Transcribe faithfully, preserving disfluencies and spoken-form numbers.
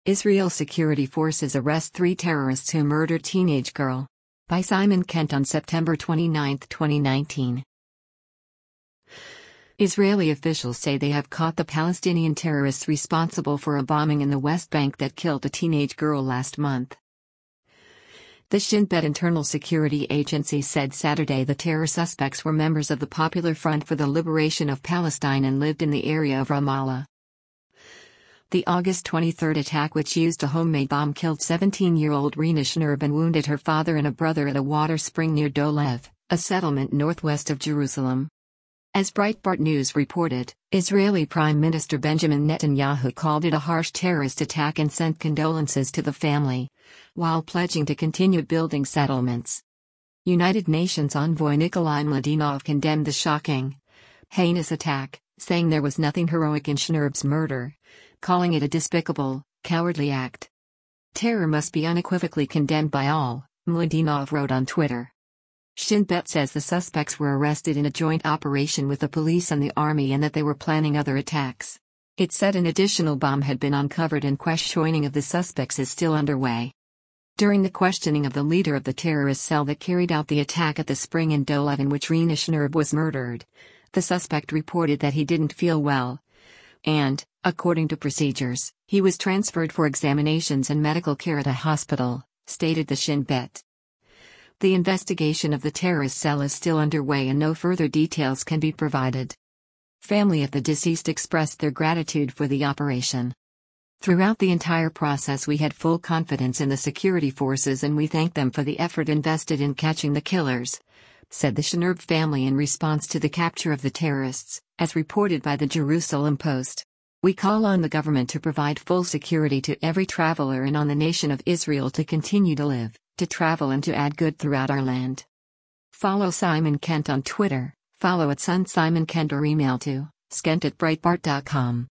Israel security forces arrest three terrorists who murdered teenage girl. By Simon Kent on September twenty-ninth, twenty nineteen. Israeli officials say they have caught the Palestinian terrorists responsible for a bombing in the West Bank that killed a teenage girl last month. The Shin Bet Internal Security Agency said Saturday the terror suspects were members of the Popular Front for the Liberation of Palestine and lived in the area of Ramallah. The August twenty-third attack, which used a homemade bomb, killed seventeen-year-old Rina Schnurb and wounded her father and a brother at a water spring near Dolev, a settlement northwest of Jerusalem. As Breitbart News reported, Israeli Prime Minister Benjamin Netanyahu called it a harsh terrorist attack and sent condolences to the family, while pledging to continue building settlements. United Nations envoy Nikolai Mladinov condemned the shocking, heinous attack, saying there was nothing heroic in Schnurb's murder, calling it a despicable, cowardly act. Terror must be unequivocally condemned by all, Mladinov wrote on Twitter. Shin Bet says the suspects were arrested in a joint operation with the police and the army and that they were planning other attacks. It said an additional bomb had been uncovered and questioning of the suspects is still underway. During the questioning of the leader of the terrorist cell that carried out the attack at the spring in Dolev in which Rina Schnurb was murdered, the suspect reported that he didn't feel well, and, according to procedures, he was transferred for examinations and medical care at a hospital, stated the Shin Bet. The investigation of the terrorist cell is still underway and no further details can be provided. Family of the deceased expressed their gratitude for the operation. Throughout the entire process we had full confidence in the security forces and we thank them for the effort invested in catching the killers, said the Schnurb family in response to the capture of the terrorists, as reported by the Jerusalem Post. We call on the government to provide full security to every traveler and on the nation of Israel to continue to live, to travel and to add good throughout our land. Follow Simon Kent on Twitter, follow at Son Simon Kent or email to skent at breitbart dot com.